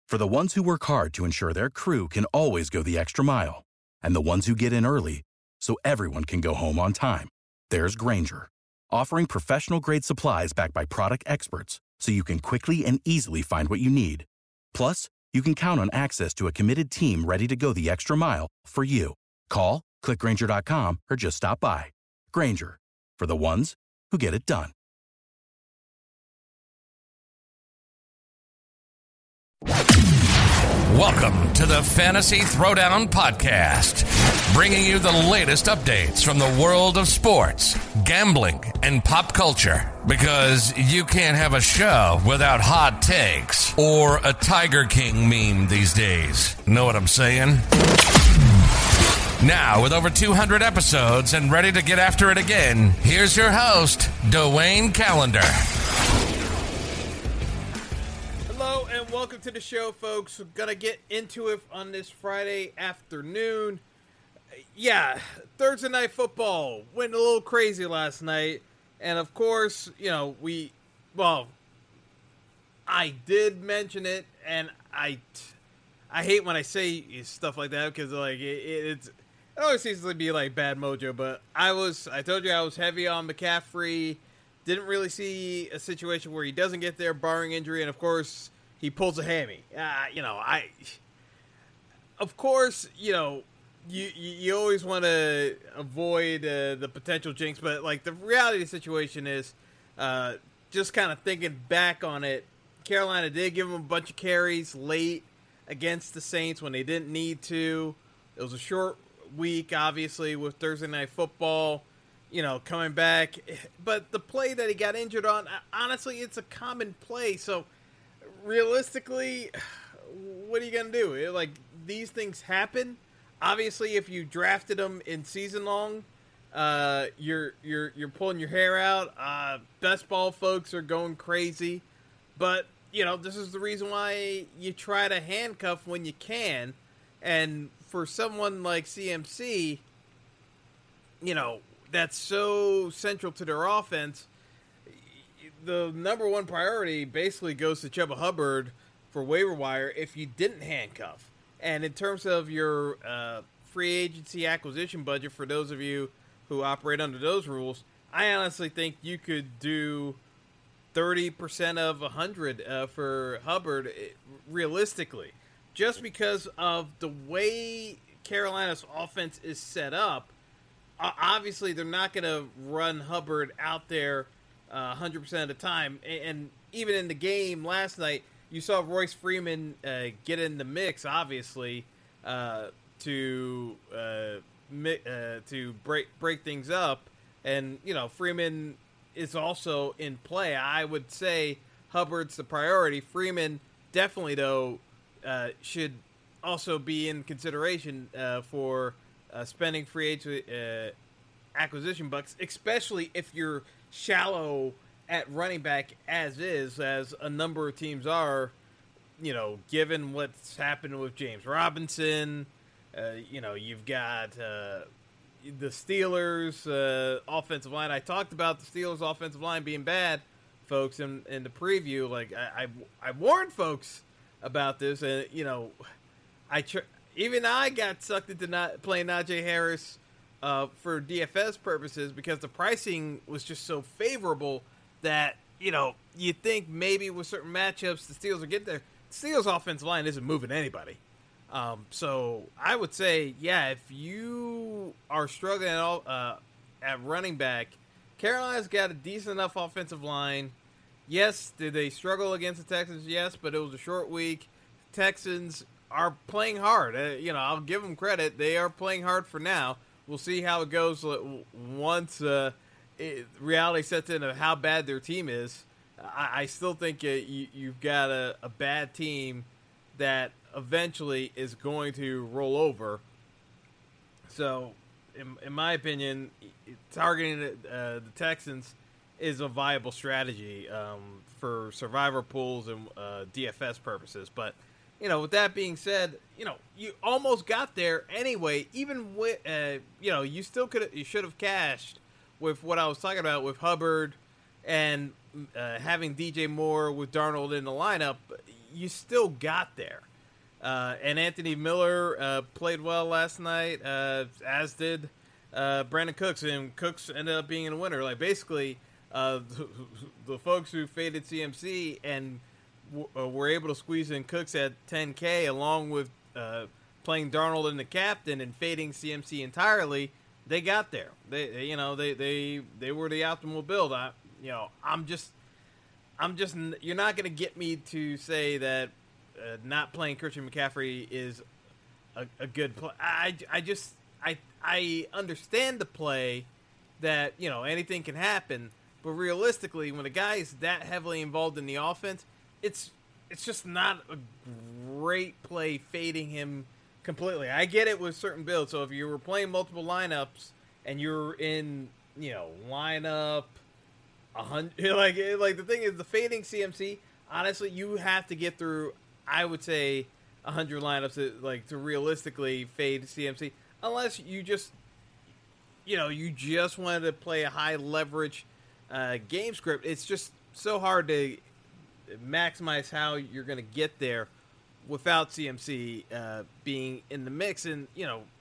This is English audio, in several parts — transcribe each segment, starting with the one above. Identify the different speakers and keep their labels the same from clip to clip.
Speaker 1: For the ones who work hard to ensure their crew can always go the extra mile, and the ones who get in early so everyone can go home on time, there's Grainger, offering professional-grade supplies backed by product experts so you can quickly and easily find what you need. Plus, you can count on access to a committed team ready to go the extra mile for you. Call, click Grainger.com, or just stop by. Grainger, for the ones who get it done.
Speaker 2: Welcome to the Fantasy Throwdown Podcast, bringing you the latest updates from the world of sports, gambling, and pop culture. Because you can't have a show without hot takes or a Tiger King meme these days. Know what I'm saying? Now, with over 200 episodes and ready to get after it again, here's your host, Dwayne Callender.
Speaker 3: Hello and welcome to the show, folks. We're gonna get into it on this Friday afternoon. Yeah, Thursday Night Football went a little crazy last night. And of course, you know, I did mention it, and I hate when I say stuff like that because like it always seems to be like bad mojo. But I told you I was heavy on McCaffrey. Didn't really see a situation where he doesn't get there, barring injury, and of course he pulls a hammy. You always want to avoid the potential jinx, but like the reality of the situation is, just kind of thinking back on it, Carolina did give him a bunch of carries late against the Saints when they didn't need to. It was a short week, obviously, with Thursday Night Football, coming back. But the play that he got injured on, honestly, it's a common play. So realistically, what are you going to do? Like, these things happen. Obviously, if you drafted him in season long, you're pulling your hair out. Best ball folks are going crazy. But, this is the reason why you try to handcuff when you can. And for someone like CMC, that's so central to their offense, the number one priority basically goes to Chuba Hubbard for waiver wire if you didn't handcuff. And in terms of your free agency acquisition budget, for those of you who operate under those rules, I honestly think you could do 30% of 100 for Hubbard realistically, just because of the way Carolina's offense is set up. Obviously, they're not going to run Hubbard out there 100% of the time. And even in the game last night, you saw Royce Freeman get in the mix, obviously, to break things up. And, Freeman is also in play. I would say Hubbard's the priority. Freeman definitely, though, should also be in consideration for spending free agent acquisition bucks, especially if you're shallow at running back as a number of teams are, given what's happened with James Robinson. You've got the Steelers offensive line. I talked about the Steelers offensive line being bad, folks, in the preview. Like I warned folks about this, and even I got sucked into not playing Najee Harris for DFS purposes because the pricing was just so favorable that you think maybe with certain matchups the Steelers will get there. The Steelers offensive line isn't moving anybody. So I would say, if you are struggling at all at running back, Carolina's got a decent enough offensive line. Yes, did they struggle against the Texans? Yes, but it was a short week. Texans are playing hard. I'll give them credit. They are playing hard for now. We'll see how it goes once reality sets in of how bad their team is. I still think you've got a bad team that eventually is going to roll over. So, in my opinion, targeting the Texans is a viable strategy for survivor pools and DFS purposes. But, with that being said, you almost got there anyway. Even with, you should have cashed with what I was talking about with Hubbard and having DJ Moore with Darnold in the lineup. you still got there. And Anthony Miller played well last night, as did Brandon Cooks, and Cooks ended up being a winner. Like, basically, the folks who faded CMC and were able to squeeze in Cooks at 10K, along with playing Darnold and the captain and fading CMC entirely, they got there. They were the optimal build. I'm just you're not going to get me to say that not playing Christian McCaffrey is a good play. I understand the play that, anything can happen, but realistically, when a guy is that heavily involved in the offense, it's just not a great play fading him completely. I get it with certain builds. So if you were playing multiple lineups and you're in, lineup 100, like the thing is, the fading CMC, honestly, you have to get through, I would say, 100 lineups to realistically fade CMC, unless you just wanted to play a high leverage game script. It's just so hard to maximize how you're going to get there without CMC being in the mix. And,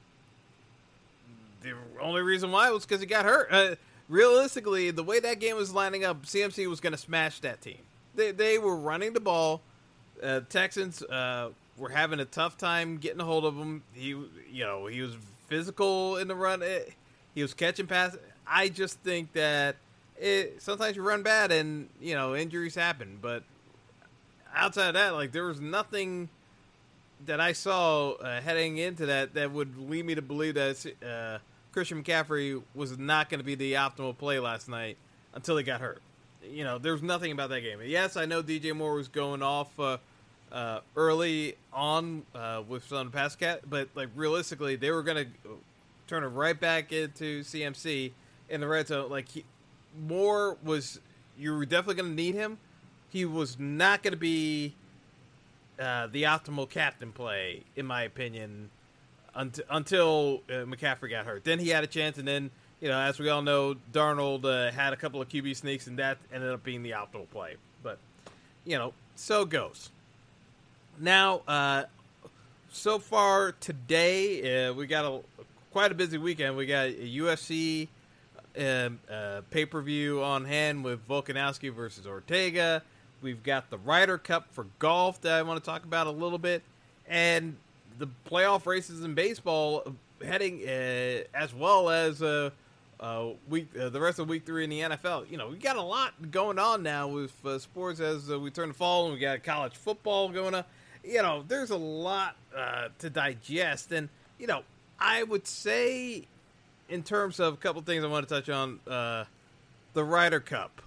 Speaker 3: the only reason why was because he got hurt. Realistically, the way that game was lining up, CMC was going to smash that team. They were running the ball. Texans were having a tough time getting a hold of him. He was physical in the run. He was catching passes. I just think that sometimes you run bad and, injuries happen. But outside of that, there was nothing that I saw heading into that would lead me to believe that Christian McCaffrey was not going to be the optimal play last night until he got hurt. There's nothing about that game. Yes, I know DJ Moore was going off early on with some pass cat, but realistically, they were going to turn it right back into CMC in the red zone. Moore was, you were definitely going to need him. He was not going to be the optimal captain play, in my opinion, until McCaffrey got hurt. Then he had a chance, and then, as we all know, Darnold had a couple of QB sneaks, and that ended up being the optimal play. But, so it goes. Now, so far today, we got quite a busy weekend. We got a UFC pay-per-view on hand with Volkanovski versus Ortega. We've got the Ryder Cup for golf that I want to talk about a little bit, and the playoff races in baseball heading, as well as the rest of week 3 in the NFL. We got a lot going on now with sports as we turn to fall, and we got college football going on. There's a lot to digest, and I would say, in terms of a couple things I want to touch on, the Ryder Cup.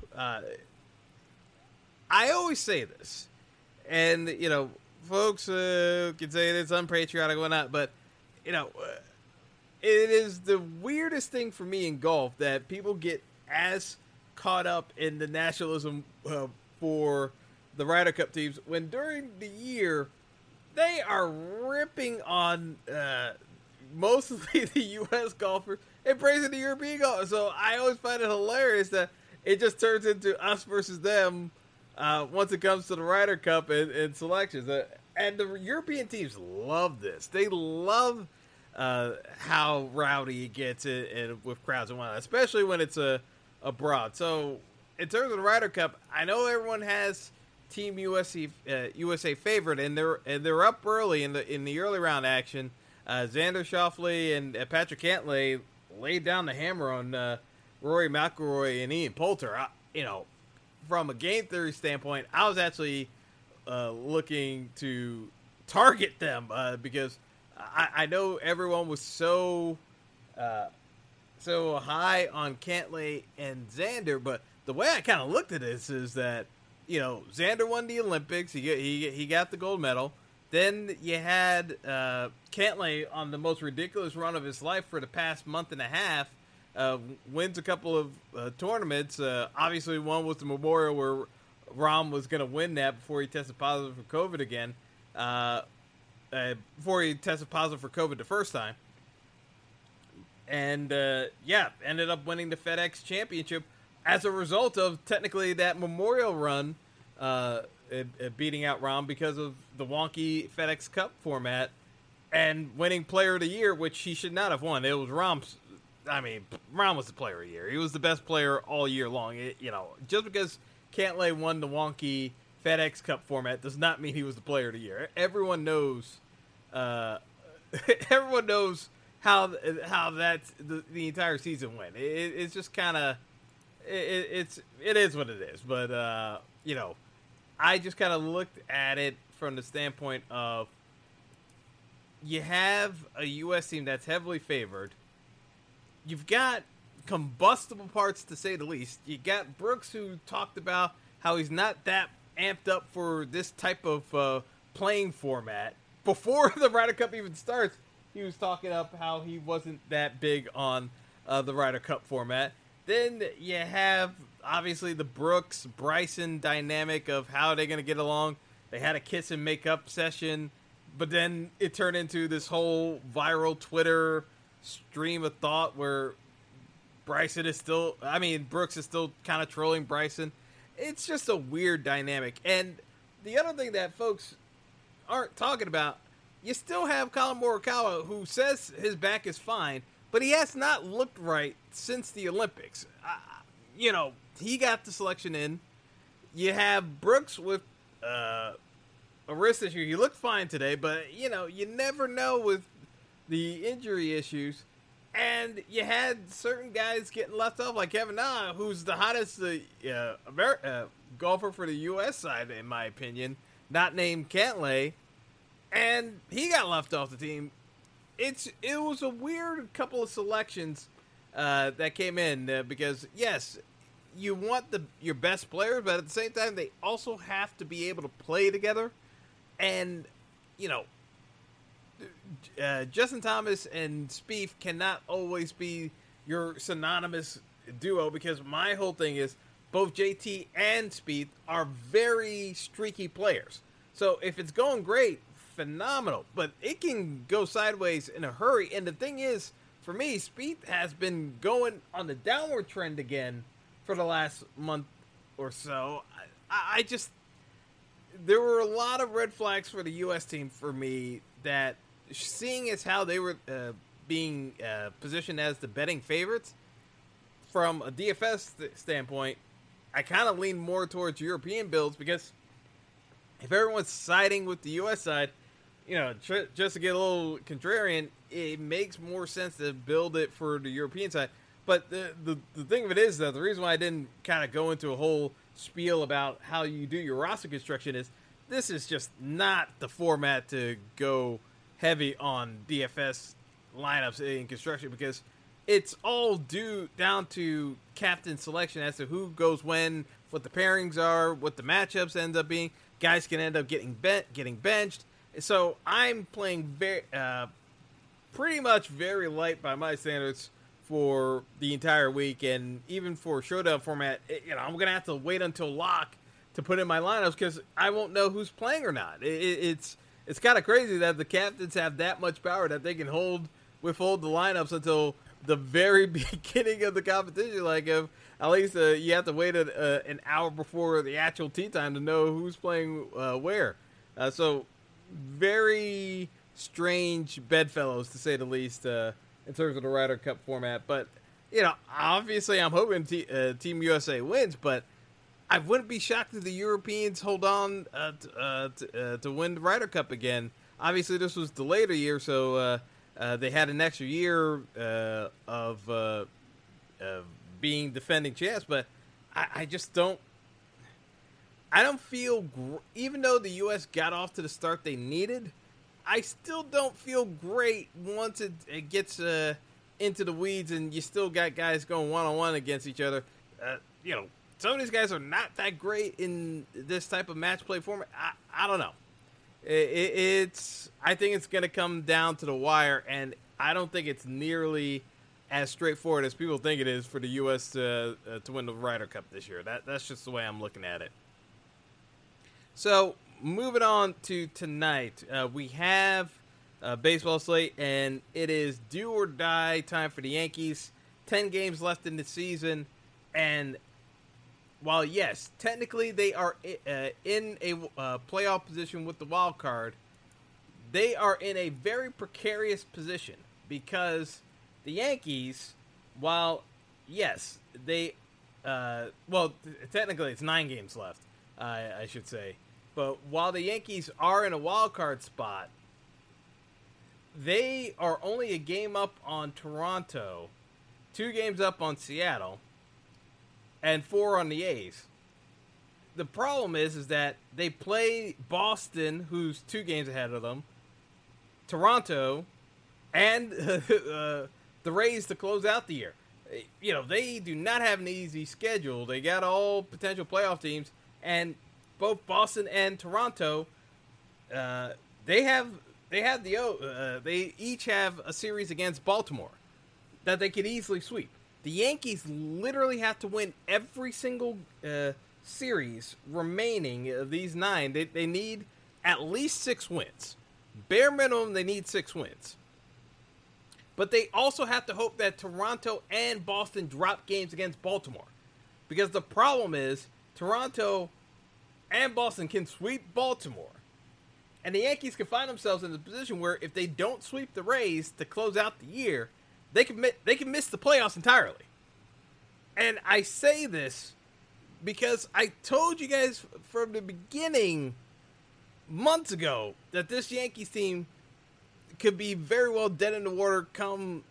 Speaker 3: I always say this, and, folks can say it's unpatriotic or whatnot, but, it is the weirdest thing for me in golf that people get as caught up in the nationalism for the Ryder Cup teams when during the year they are ripping on mostly the U.S. golfers and praising the European golfers. So I always find it hilarious that it just turns into us versus them once it comes to the Ryder Cup and selections. And the European teams love this. They love how rowdy it gets with crowds and whatnot, especially when it's abroad. So in terms of the Ryder Cup, I know everyone has Team USA favorite, and they're up early in the early round action. Xander Schauffele and Patrick Cantlay laid down the hammer on Rory McIlroy and Ian Poulter. From a game theory standpoint, I was actually looking to target them because I know everyone was so high on Cantlay and Xander, but the way I kind of looked at this is that Xander won the Olympics. He got the gold medal. Then you had Cantlay on the most ridiculous run of his life for the past month and a half. Wins a couple of tournaments. Obviously, one was the Memorial where Rahm was going to win that before he tested positive for COVID again. Before he tested positive for COVID the first time. And, ended up winning the FedEx Championship as a result of technically that Memorial run beating out Rahm because of the wonky FedEx Cup format and winning Player of the Year, which he should not have won. It was Rahm's. I mean, Rahm was the Player of the Year. He was the best player all year long. Just because Cantlay won the wonky FedEx Cup format does not mean he was the Player of the Year. Everyone knows. Everyone knows how that's the entire season went. It's just kind of it is what it is. But I just kind of looked at it from the standpoint of you have a U.S. team that's heavily favored. You've got combustible parts, to say the least. You got Brooks, who talked about how he's not that amped up for this type of playing format. Before the Ryder Cup even starts, he was talking up how he wasn't that big on the Ryder Cup format. Then you have, obviously, the Brooks-Bryson dynamic of how they're going to get along. They had a kiss and make up session, but then it turned into this whole viral Twitter stream of thought where Brooks is still kind of trolling Bryson. It's just a weird dynamic. And the other thing that folks aren't talking about, you still have Colin Morikawa, who says his back is fine, but he has not looked right since the Olympics. He got the selection in. You have Brooks with a wrist issue. He looked fine today, but, you never know with the injury issues. And you had certain guys getting left off, like Kevin Na, who's the hottest golfer for the U.S. side, in my opinion, not named Cantlay, and he got left off the team. It was a weird couple of selections that came in because, yes, you want your best players, but at the same time, they also have to be able to play together. And, Justin Thomas and Spieth cannot always be your synonymous duo, because my whole thing is both JT and Spieth are very streaky players. So if it's going great, phenomenal, but it can go sideways in a hurry. And the thing is, for me, Spieth has been going on the downward trend again for the last month or so. I just, there were a lot of red flags for the U.S. team for me, that seeing as how they were being positioned as the betting favorites from a DFS standpoint, I kind of lean more towards European builds, because if everyone's siding with the U.S. side, just to get a little contrarian, it makes more sense to build it for the European side. But the thing of it is, though, the reason why I didn't kind of go into a whole spiel about how you do your roster construction is this is just not the format to go heavy on DFS lineups in construction, because it's all down to captain selection as to who goes when, what the pairings are, what the matchups end up being. Guys can end up getting benched. So I'm playing pretty much very light by my standards for the entire week, and even for showdown format, I'm gonna have to wait until lock to put in my lineups, because I won't know who's playing or not. It's kind of crazy that the captains have that much power that they can withhold the lineups until the very beginning of the competition. Like, if at least you have to wait an hour before the actual tee time to know who's playing where. So very strange bedfellows, to say the least, in terms of the Ryder Cup format. But, obviously I'm hoping Team USA wins, but I wouldn't be shocked if the Europeans hold on to win the Ryder Cup again. Obviously, this was the later year, so they had an extra year of being defending champs. But I just don't. I don't feel, even though the U.S. got off to the start they needed, I still don't feel great once it gets into the weeds and you still got guys going one-on-one against each other. Some of these guys are not that great in this type of match play format. I don't know. I think it's going to come down to the wire, and I don't think it's nearly as straightforward as people think it is for the U.S. to win the Ryder Cup this year. That's just the way I'm looking at it. So, moving on to tonight, we have a baseball slate, and it is do or die time for the Yankees. 10 games left in the season, and while yes, technically they are in a playoff position with the wild card, they are in a very precarious position because the Yankees, while yes, they technically it's 9 games left, I should say. But while the Yankees are in a wild card spot, they are only a game up on Toronto, 2 games up on Seattle, and 4 on the A's. The problem is that they play Boston, who's 2 games ahead of them, Toronto, and the Rays to close out the year. You know, they do not have an easy schedule. They got all potential playoff teams, and both Boston and Toronto, they each have a series against Baltimore that they could easily sweep. The Yankees literally have to win every single series remaining of these 9. They need at least 6 wins. Bare minimum, they need 6 wins. But they also have to hope that Toronto and Boston drop games against Baltimore. Because the problem is, Toronto and Boston can sweep Baltimore. And the Yankees can find themselves in a position where if they don't sweep the Rays to close out the year, they can miss the playoffs entirely. And I say this because I told you guys from the beginning, months ago, that this Yankees team could be very well dead in the water come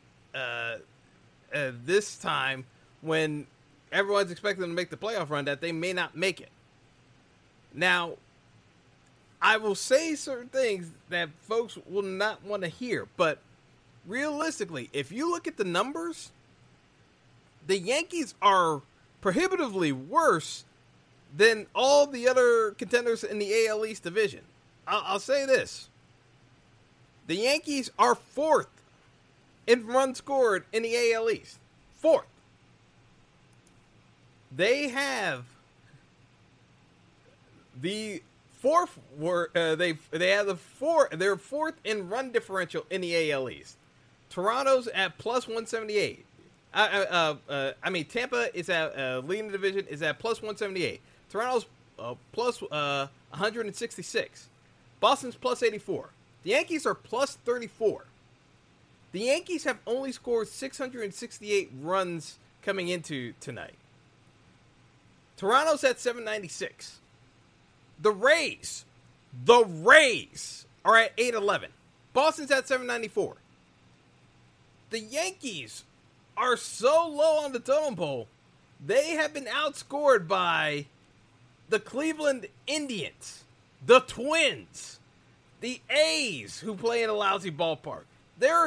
Speaker 3: this time when everyone's expecting them to make the playoff run, that they may not make it. Now, I will say certain things that folks will not want to hear, but realistically, if you look at the numbers, the Yankees are prohibitively worse than all the other contenders in the AL East division. I'll say this. The Yankees are 4th in runs scored in the AL East. 4th. They have the 4th they're 4th in run differential in the AL East. Toronto's at plus 178. Tampa is at leading the division is at plus 178. Toronto's plus 166. Boston's plus 84. The Yankees are plus 34. The Yankees have only scored 668 runs coming into tonight. Toronto's at 796. The Rays are at 811. Boston's at 794. The Yankees are so low on the totem pole, they have been outscored by the Cleveland Indians, the Twins, the A's, who play in a lousy ballpark. There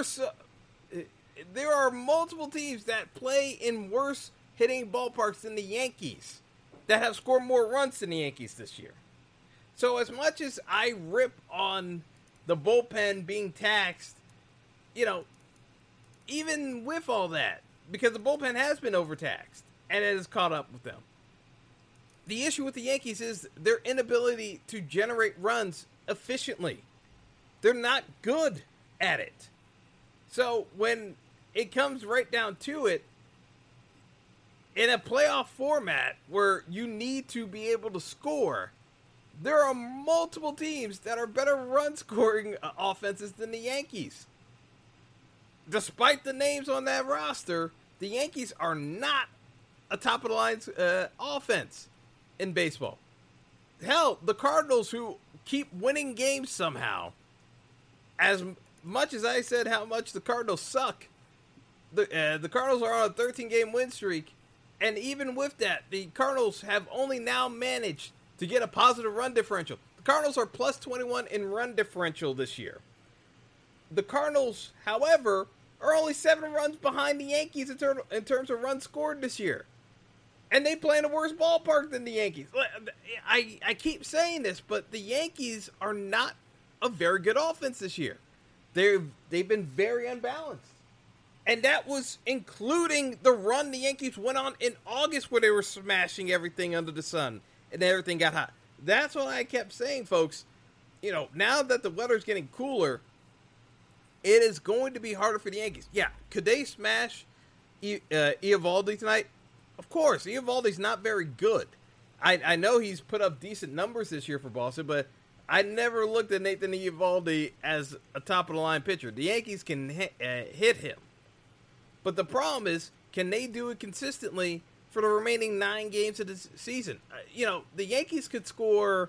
Speaker 3: are multiple teams that play in worse hitting ballparks than the Yankees that have scored more runs than the Yankees this year. So as much as I rip on the bullpen being taxed, you know, even with all that, because the bullpen has been overtaxed and it has caught up with them. The issue with the Yankees is their inability to generate runs efficiently. They're not good at it. So when it comes right down to it, in a playoff format where you need to be able to score, there are multiple teams that are better run-scoring offenses than the Yankees. Despite the names on that roster, the Yankees are not a top-of-the-line offense in baseball. Hell, the Cardinals, who keep winning games somehow, as much as I said how much the Cardinals suck, the Cardinals are on a 13-game win streak, and even with that, the Cardinals have only now managed to get a positive run differential. The Cardinals are plus 21 in run differential this year. The Cardinals, however, are only 7 runs behind the Yankees in terms of runs scored this year. And they play in a worse ballpark than the Yankees. I keep saying this, but the Yankees are not a very good offense this year. They've been very unbalanced. And that was including the run the Yankees went on in August where they were smashing everything under the sun and everything got hot. That's what I kept saying, folks. You know, now that the weather's getting cooler, it is going to be harder for the Yankees. Yeah, could they smash Eovaldi tonight? Of course, Eovaldi's not very good. I know he's put up decent numbers this year for Boston, but I never looked at Nathan Eovaldi as a top-of-the-line pitcher. The Yankees can hit him. But the problem is, can they do it consistently for the remaining 9 games of the season? The Yankees could score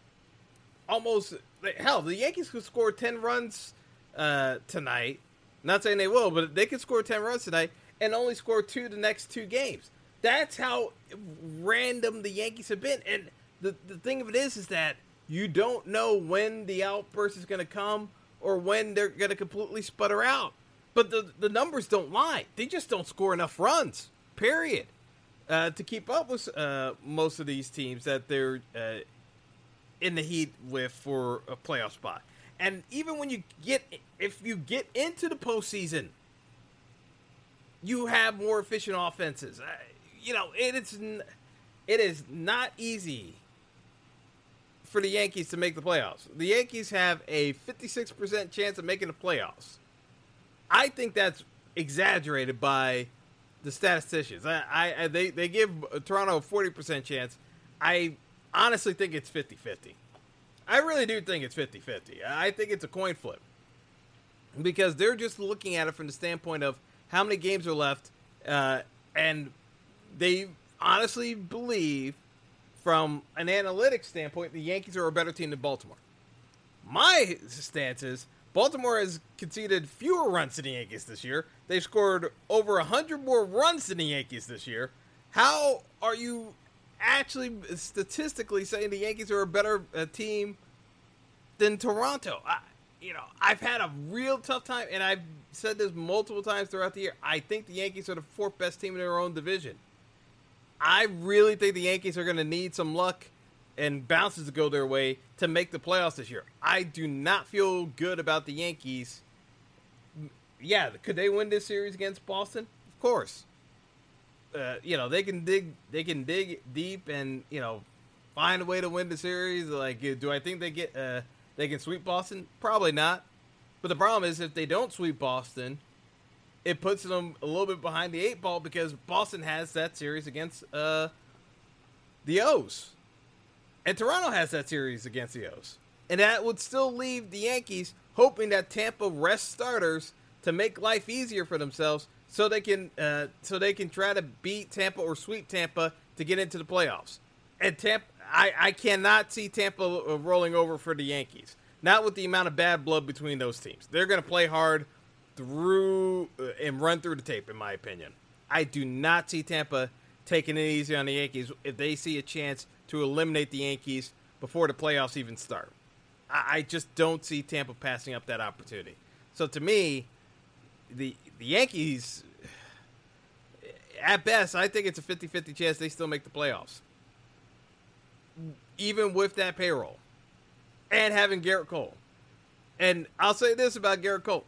Speaker 3: the Yankees could score 10 runs tonight. Not saying they will, but they could score 10 runs tonight and only score 2 the next 2 games. That's how random the Yankees have been. And the thing of it is that you don't know when the outburst is going to come or when they're going to completely sputter out. But the numbers don't lie. They just don't score enough runs, period, to keep up with most of these teams that they're in the heat with for a playoff spot. And even when if you get into the postseason, you have more efficient offenses. It is not easy for the Yankees to make the playoffs. The Yankees have a 56% chance of making the playoffs. I think that's exaggerated by the statisticians. They give Toronto a 40% chance. I honestly think it's 50-50. I really do think it's 50-50. I think it's a coin flip. Because they're just looking at it from the standpoint of how many games are left, and they honestly believe, from an analytics standpoint, the Yankees are a better team than Baltimore. My stance is Baltimore has conceded fewer runs than the Yankees this year. They've scored over 100 more runs than the Yankees this year. How are you actually statistically saying the Yankees are a better team than Toronto? I've had a real tough time, and I've said this multiple times throughout the year. I think the Yankees are the 4th best team in their own division. I really think the Yankees are going to need some luck and bounces to go their way to make the playoffs this year. I do not feel good about the Yankees. Yeah, could they win this series against Boston? Of course. They can dig deep and find a way to win the series. Do I think they can sweep Boston? Probably not. But the problem is, if they don't sweep Boston, it puts them a little bit behind the 8 ball because Boston has that series against the O's. And Toronto has that series against the O's. And that would still leave the Yankees hoping that Tampa rests starters to make life easier for themselves so they can try to beat Tampa or sweep Tampa to get into the playoffs. And I cannot see Tampa rolling over for the Yankees. Not with the amount of bad blood between those teams. They're going to play hard through and run through the tape, in my opinion. I do not see Tampa taking it easy on the Yankees if they see a chance to eliminate the Yankees before the playoffs even start. I just don't see Tampa passing up that opportunity. So to me, the Yankees, at best, I think it's a 50-50 chance they still make the playoffs. Even with that payroll. And having Garrett Cole. And I'll say this about Garrett Cole.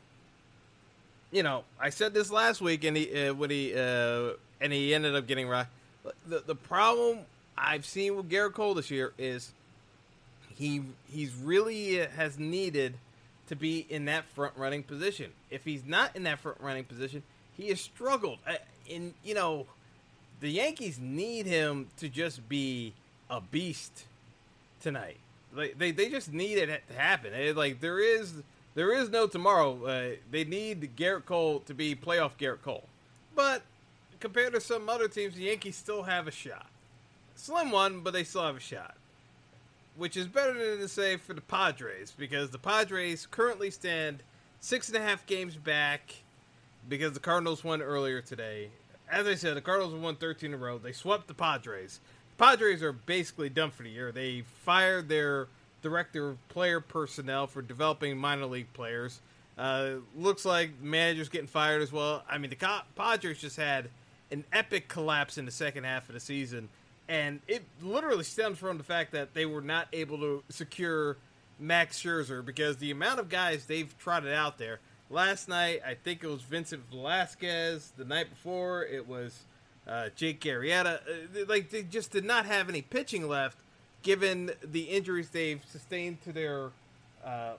Speaker 3: I said this last week, and he ended up getting right. The problem I've seen with Garrett Cole this year is he's really has needed to be in that front running position. If he's not in that front running position, he has struggled. The Yankees need him to just be a beast tonight. They just need it to happen. There is no tomorrow. They need Garrett Cole to be playoff Garrett Cole. But compared to some other teams, the Yankees still have a shot. Slim one, but they still have a shot. Which is better than to say for the Padres, because the Padres currently stand 6.5 games back because the Cardinals won earlier today. As I said, the Cardinals have won 13 in a row. They swept the Padres. The Padres are basically done for the year. They fired their director of player personnel for developing minor league players. Looks like managers getting fired as well. I mean, the Padres just had an epic collapse in the second half of the season. And it literally stems from the fact that they were not able to secure Max Scherzer because the amount of guys they've trotted out there. Last night, I think it was Vincent Velasquez. The night before, it was Jake Arrieta. They just did not have any pitching left given the injuries they've sustained to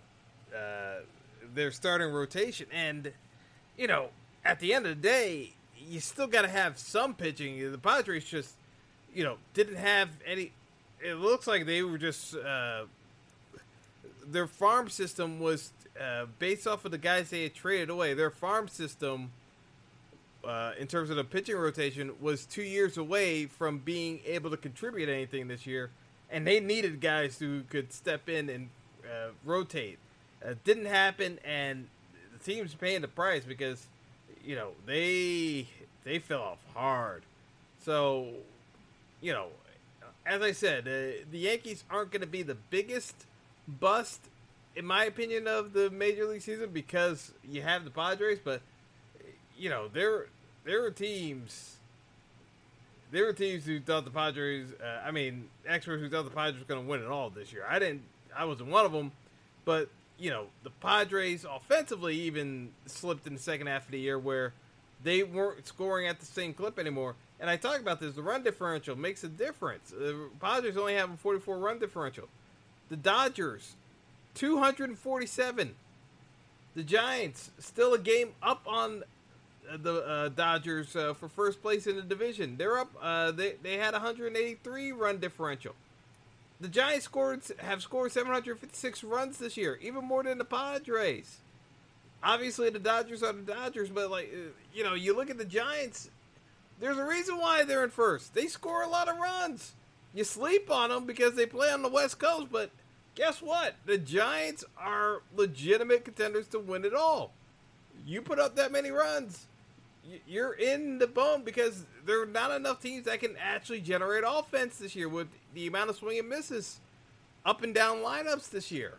Speaker 3: their starting rotation. And, at the end of the day, you still got to have some pitching. The Padres just, didn't have any. It looks like they were just their farm system was based off of the guys they had traded away. Their farm system, in terms of the pitching rotation, was 2 years away from being able to contribute anything this year, and they needed guys who could step in and rotate. Didn't happen, and the team's paying the price because they fell off hard. So, as I said, the Yankees aren't going to be the biggest bust, in my opinion, of the Major League season because you have the Padres, but there were teams who thought the Padres. Experts who thought the Padres were going to win it all this year. I wasn't one of them, but the Padres offensively even slipped in the second half of the year where they weren't scoring at the same clip anymore. And I talk about this. The run differential makes a difference. The Padres only have a 44 run differential. The Dodgers, 247. The Giants, still a game up on the Dodgers for first place in the division. They're up. They had 183 run differential. The Giants have scored 756 runs this year, even more than the Padres. Obviously, the Dodgers are the Dodgers, but you look at the Giants. There's a reason why they're in first. They score a lot of runs. You sleep on them because they play on the West Coast, but guess what? The Giants are legitimate contenders to win it all. You put up that many runs, you're in the bone because there are not enough teams that can actually generate offense this year with the amount of swing and misses up and down lineups this year.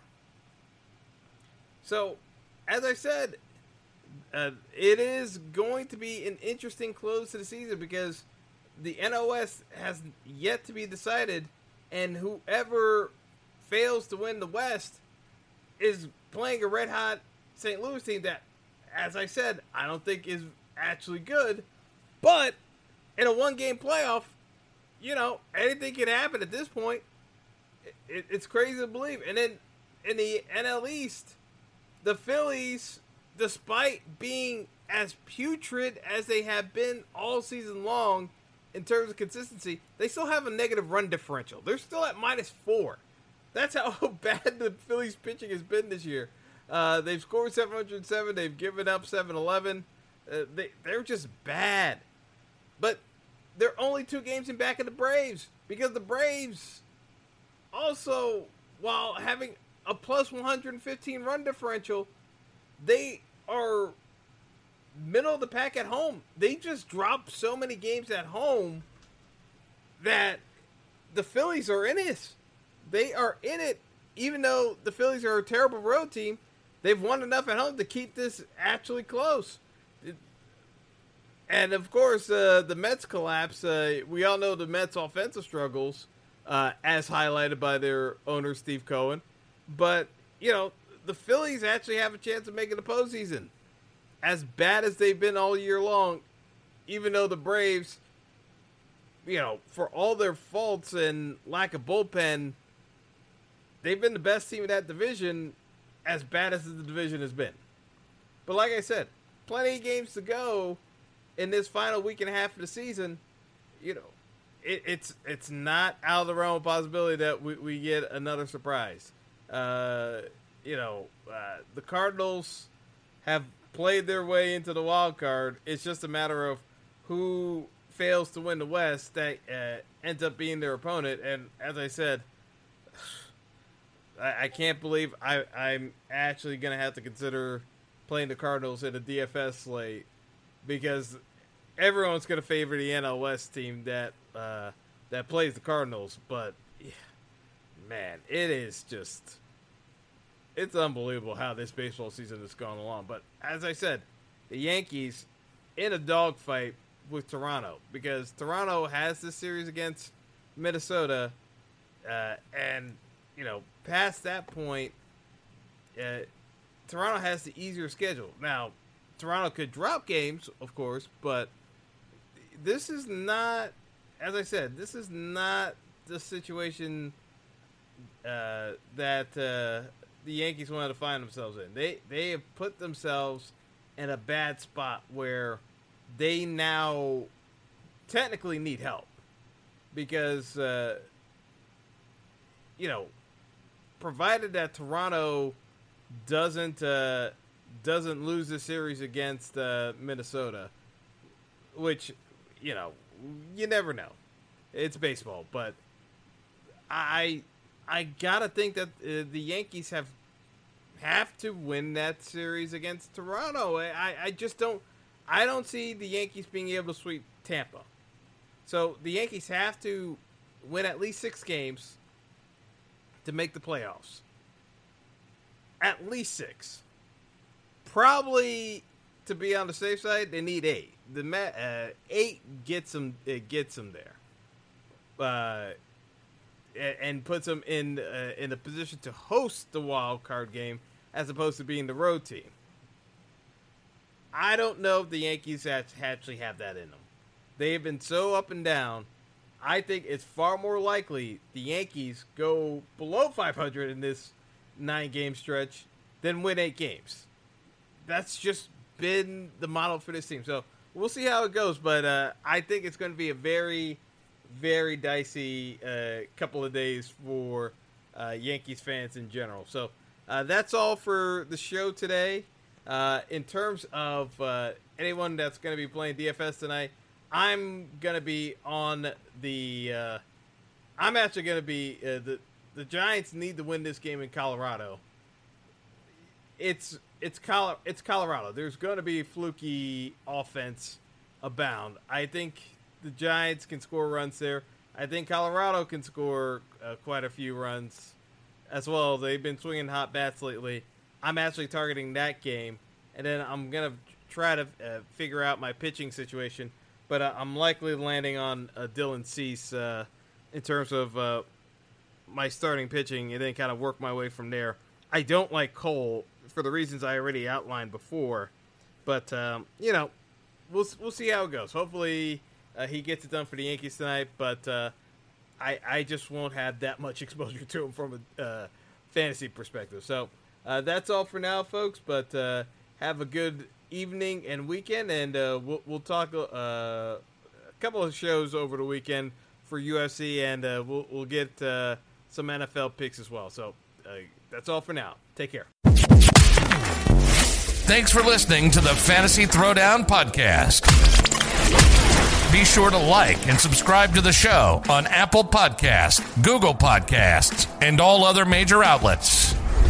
Speaker 3: So, as I said, it is going to be an interesting close to the season because the NOS has yet to be decided, and whoever fails to win the West is playing a red-hot St. Louis team that, as I said, I don't think is actually good. But in a one-game playoff, anything can happen at this point. It's crazy to believe. And then in the NL East, the Phillies, despite being as putrid as they have been all season long in terms of consistency, they still have a negative run differential. They're still at -4. That's how bad the Phillies pitching has been this year. They've scored 707. They've given up 711. They're just bad. But they're only 2 games in back of the Braves because the Braves also, while having a plus 115 run differential, they are middle of the pack at home. They just dropped so many games at home that the Phillies are in it. They are in it, even though the Phillies are a terrible road team. They've won enough at home to keep this actually close. And, of course, the Mets collapse. We all know the Mets' offensive struggles, as highlighted by their owner, Steve Cohen. But, the Phillies actually have a chance of making the postseason. As bad as they've been all year long, even though the Braves, for all their faults and lack of bullpen, they've been the best team in that division, as bad as the division has been. But like I said, plenty of games to go in this final week and a half of the season. It's not out of the realm of possibility that we get another surprise. The Cardinals have played their way into the wild card. It's just a matter of who fails to win the West that ends up being their opponent. And as I said, I can't believe I'm actually going to have to consider playing the Cardinals in a DFS slate because everyone's going to favor the NL West team that plays the Cardinals. But, man, it's unbelievable how this baseball season has gone along. But as I said, the Yankees in a dogfight with Toronto because Toronto has this series against Minnesota, and past that point, Toronto has the easier schedule. Now, Toronto could drop games, of course, but this is not, as I said, this is not the situation that the Yankees wanted to find themselves in. They have put themselves in a bad spot where they now technically need help because, provided that Toronto doesn't lose the series against Minnesota, which, you never know. It's baseball, but I gotta think that the Yankees have to win that series against Toronto. I just don't see the Yankees being able to sweep Tampa. So the Yankees have to win at least 6 games to make the playoffs. At least 6. Probably, to be on the safe side, they need 8. 8 gets them there, and puts them in a position to host the wild card game as opposed to being the road team. I don't know if the Yankees actually have that in them. They have been so up and down. I think it's far more likely the Yankees go below 500 in this 9-game stretch than win 8 games. That's just been the model for this team. So we'll see how it goes, but I think it's going to be a very, very dicey couple of days for Yankees fans in general. So that's all for the show today. In terms of anyone that's going to be playing DFS tonight, I'm going to be on the I'm actually going to be the Giants need to win this game in Colorado. It's Colorado. There's going to be fluky offense abound. I think the Giants can score runs there. I think Colorado can score quite a few runs as well. They've been swinging hot bats lately. I'm actually targeting that game, and then I'm going to try to figure out my pitching situation, but I'm likely landing on Dylan Cease in terms of my starting pitching, and then kind of work my way from there. I don't like Cole for the reasons I already outlined before, but, we'll see how it goes. Hopefully he gets it done for the Yankees tonight, but I just won't have that much exposure to him from a fantasy perspective. So that's all for now, folks, but have a good evening and weekend, and we'll talk a couple of shows over the weekend for UFC, and we'll get some NFL picks as well. So that's all for now. Take care.
Speaker 2: Thanks for listening to the Fantasy Throwdown Podcast. Be sure to like and subscribe to the show on Apple Podcasts, Google Podcasts, and all other major outlets.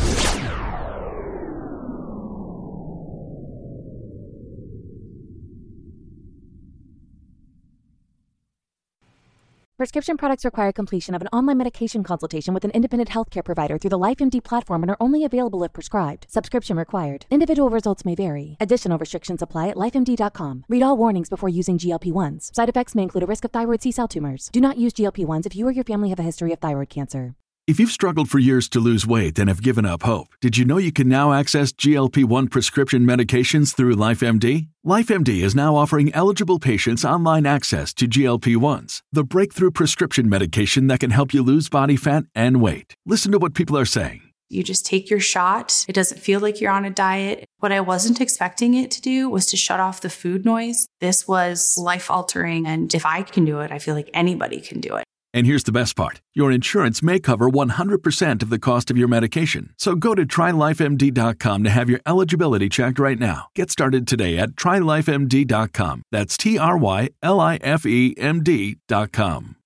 Speaker 4: Prescription products require completion of an online medication consultation with an independent healthcare provider through the LifeMD platform and are only available if prescribed. Subscription required. Individual results may vary. Additional restrictions apply at lifemd.com. Read all warnings before using GLP-1s. Side effects may include a risk of thyroid C-cell tumors. Do not use GLP-1s if you or your family have a history of thyroid cancer.
Speaker 5: If you've struggled for years to lose weight and have given up hope, did you know you can now access GLP-1 prescription medications through LifeMD? LifeMD is now offering eligible patients online access to GLP-1s, the breakthrough prescription medication that can help you lose body fat and weight. Listen to what people are saying.
Speaker 6: You just take your shot. It doesn't feel like you're on a diet. What I wasn't expecting it to do was to shut off the food noise. This was life-altering, and if I can do it, I feel like anybody can do it.
Speaker 5: And here's the best part. Your insurance may cover 100% of the cost of your medication. So go to TryLifeMD.com to have your eligibility checked right now. Get started today at TryLifeMD.com. That's TryLifeMD.com.